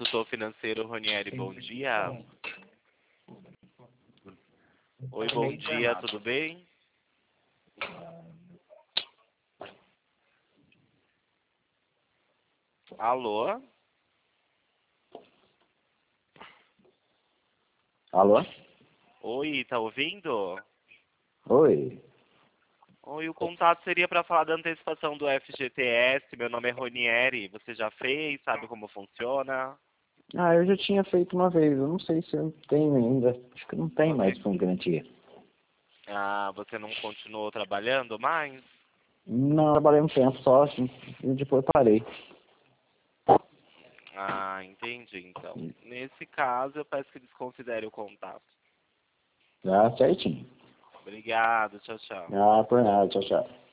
consultor financeiro Ronieri, bom dia. Oi, bom dia, tudo bem? Alô? Alô? Oi, tá ouvindo? Oi. Oi, o contato seria para falar da antecipação do FGTS. Meu nome é Ronieri. Você já fez? Sabe como funciona? Ah, eu já tinha feito uma vez. Eu não sei se eu tenho ainda. Acho que não tem mais Você... com garantia. Ah, você não continuou trabalhando mais? Não, trabalhei um tempo só, assim, e depois parei. Ah, entendi. Então, nesse caso, eu peço que desconsidere o contato. Já certinho. Obrigado, tchau, tchau. Ah, por nada. Tchau, tchau.